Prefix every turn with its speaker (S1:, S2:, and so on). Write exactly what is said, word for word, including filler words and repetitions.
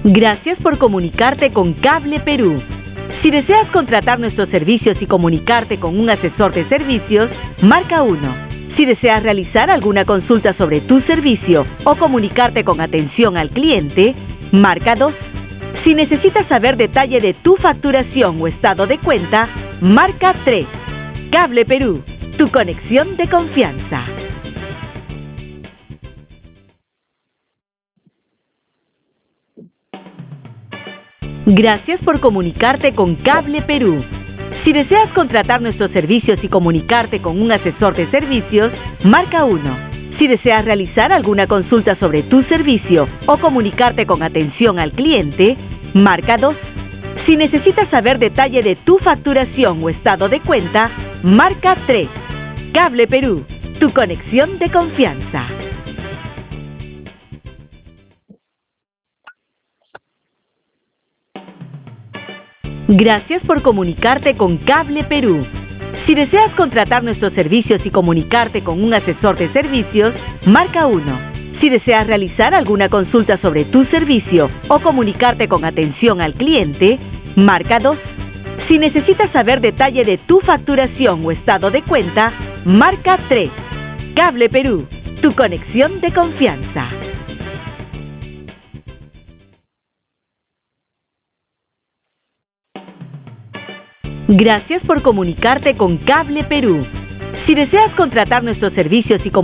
S1: Gracias por comunicarte con Cable Perú. Si deseas contratar nuestros servicios y comunicarte con un asesor de servicios, marca uno. Si deseas realizar alguna consulta sobre tu servicio o comunicarte con atención al cliente, marca dos. Si necesitas saber detalle de tu facturación o estado de cuenta, marca tres. Cable Perú, tu conexión de confianza. Gracias por comunicarte con Cable Perú. Si deseas contratar nuestros servicios y comunicarte con un asesor de servicios, marca uno. Si deseas realizar alguna consulta sobre tu servicio o comunicarte con atención al cliente, marca dos. Si necesitas saber detalle de tu facturación o estado de cuenta, marca tres. Cable Perú, tu conexión de confianza. Gracias por comunicarte con Cable Perú. Si deseas contratar nuestros servicios y comunicarte con un asesor de servicios, marca uno. Si deseas realizar alguna consulta sobre tu servicio o comunicarte con atención al cliente, marca dos. Si necesitas saber detalle de tu facturación o estado de cuenta, marca tres. Cable Perú, tu conexión de confianza. Gracias por comunicarte con Cable Perú. Si deseas contratar nuestros servicios y comunicarte